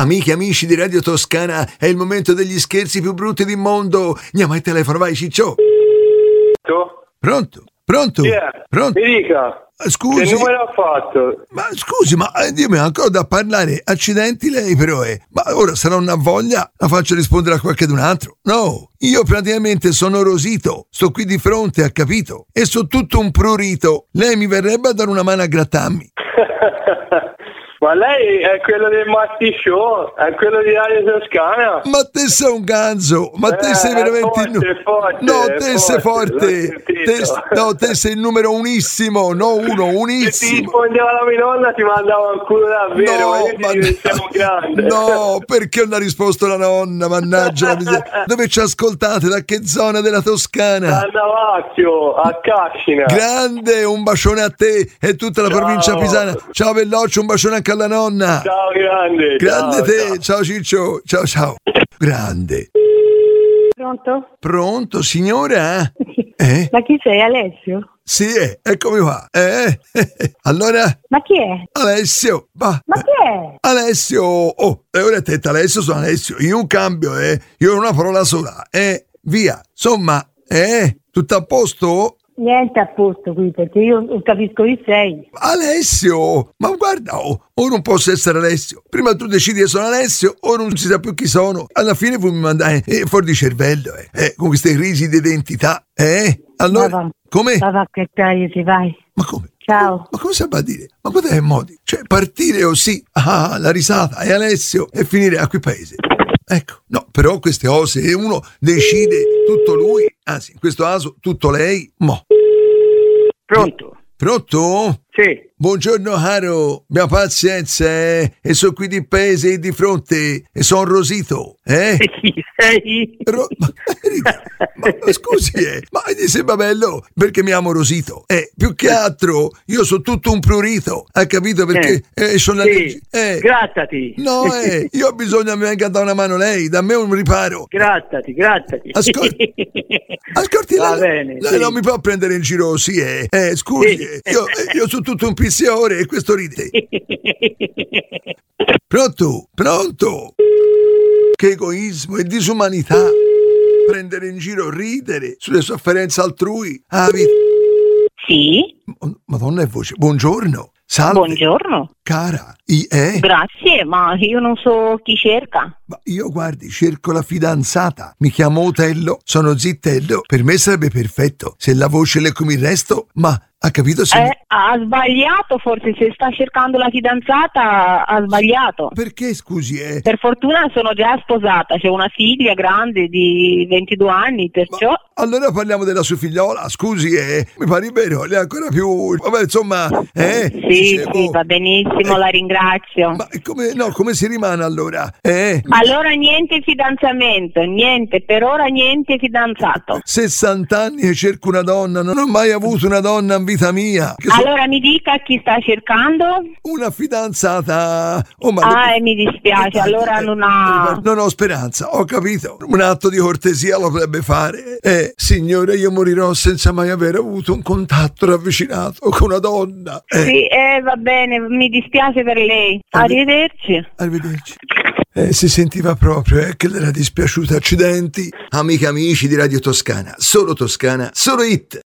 Amiche e amici di Radio Toscana, è il momento degli scherzi più brutti del mondo. Andiamo al telefono, vai Ciccio. Pronto? Pronto? Pronto? Mi dica. Scusi. Che numero ha fatto? Ma scusi, ma dimmi ancora da parlare. Accidenti lei però Ma ora se non ha voglia la faccio rispondere a qualcun altro. No, io praticamente sono Rosito. Sto qui di fronte, ha capito? E so tutto un prurito. Lei mi verrebbe a dare una mano a grattarmi. Ma lei è quello del Matti Show? È quello di Radio Toscana? Ma te sei un ganzo, ma te sei veramente forte, no, te sei forte. Te sei il numero unissimo, no uno, unissimo. Se ti rispondeva la mia nonna ti mandava un culo davvero, siamo grandi. No, perché non ha risposto la nonna, mannaggia la miseria. Dove ci ascoltate? Da che zona della Toscana? A Navacchio, a Cascina. Grande, un bacione a te e tutta la provincia pisana. Ciao Belloccio, un bacione anche alla nonna. Ciao grande. Grande te, ciao Ciccio, ciao. Grande. Pronto? Pronto, signora? Ma chi sei, Alessio? Sì, eccomi qua. Allora? Ma chi è? Alessio. Ma chi è? Alessio. Oh, ora attenta, Alessio sono Alessio. Io un cambio, Io ho una parola sola. Via. Insomma, tutto a posto? Niente a posto qui, perché io non capisco chi sei. Alessio, ma guarda, o non posso essere Alessio. Prima tu decidi che sono Alessio, o non si sa più chi sono. Alla fine vuoi mi mandare fuori di cervello, con queste crisi di identità, Allora, come? Va che paesi, vai. Ma come? Ciao. Ma come si va a dire? Ma qual è il modi? Cioè, partire o sì, la risata, è Alessio, e finire a quel paese. Ecco, no, però queste cose, uno decide tutto lui, anzi, in questo caso tutto lei, Pronto? Pronto? Sì. Buongiorno caro, abbia pazienza, e sono qui di paese e di fronte, e sono Rosito, Chi sei? Ma scusi, ma gli sembra bello perché mi amo Rosito, più che altro io sono tutto un prurito, hai capito perché sono sì. Grattati. No, io ho bisogno che mi venga a dare una mano lei, da me un riparo. Grattati. Ascolti, va lei bene, sì. Non mi può prendere in giro così, scusi, io sono tutto un pissiore e questo ride. Pronto? Che egoismo e disumanità. Prendere in giro, ridere sulle sofferenze altrui. Sì? Madonna è voce. Buongiorno. Salve. Buongiorno. Cara, Grazie, ma io non so chi cerca. Ma io, guardi, cerco la fidanzata. Mi chiamo Otello, sono Zittello. Per me sarebbe perfetto se la voce le come il resto, ma ha capito se... Ha sbagliato, forse se sta cercando la fidanzata ha sbagliato. Perché, scusi, Per fortuna sono già sposata, c'è una figlia grande di 22 anni, perciò... Ma allora parliamo della sua figliola, scusi, mi pare vero, lei è ancora più... Vabbè, insomma, Sì, va benissimo, la ringrazio. Ma come si rimane allora? Allora niente fidanzamento, niente, per ora niente fidanzato. 60 anni che cerco una donna, non ho mai avuto una donna in vita mia. Allora mi dica chi sta cercando? Una fidanzata. Mi dispiace, allora non ho speranza, ho capito. Un atto di cortesia lo potrebbe fare. Signore, io morirò senza mai aver avuto un contatto ravvicinato con una donna. Sì, va bene, mi dispiace per lei. Arrivederci. Si sentiva proprio che le era dispiaciuta. Accidenti. Amiche e amici di Radio Toscana, solo hit.